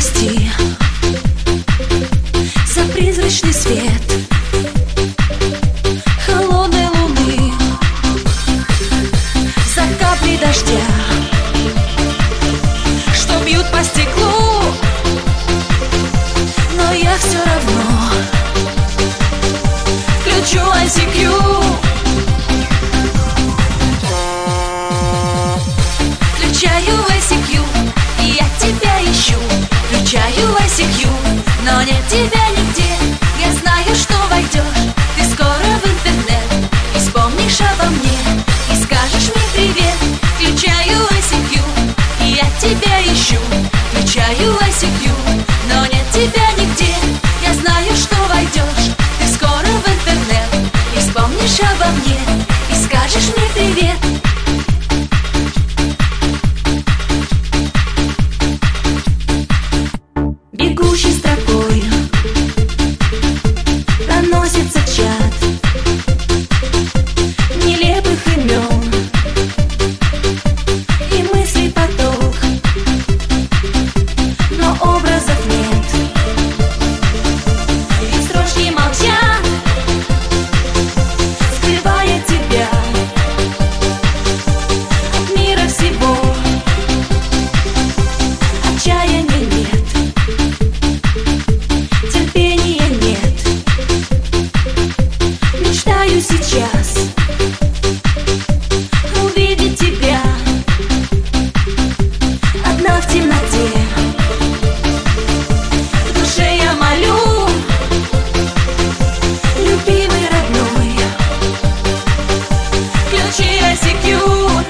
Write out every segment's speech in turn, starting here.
прости за призрачный свет холодной луны, за капли дождя, что бьют по стеклу. Но я все равно включу ICQ. Включаю ICQ, и я тебя ищу. Включаю ICQ, но нет тебя нигде. Я знаю, что войдешь ты скоро в интернет и вспомнишь обо мне, и скажешь мне привет. Включаю ICQ, и я тебя ищу. Включаю ICQ, но нет тебя нигде. Я знаю, что войдешь ты скоро в интернет и вспомнишь обо мне, и скажешь мне привет. Бегущей строкой проносится чат нелепых имен и мыслей поток, но образов нет, и строчки молчат, скрывая тебя от мира всего. Отчаяния нет, терпения нет. Мечтаю сейчас увидеть тебя одна в темноте. В душе я молю, любимый родной, включи ICQ.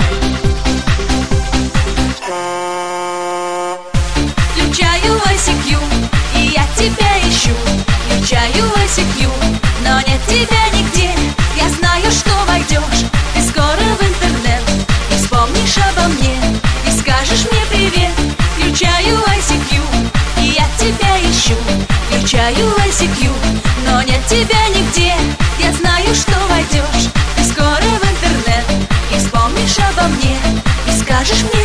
Включаю ICQ, и я тебя ищу. Включаю ICQ, но нет тебя нигде. Я знаю, что войдешь ты скоро в интернет и вспомнишь обо мне, и скажешь мне привет. Включаю ICQ, и я тебя ищу. Включаю ICQ, но нет тебя нигде. Я знаю, что войдешь ты скоро в интернет и вспомнишь обо мне, и скажешь мне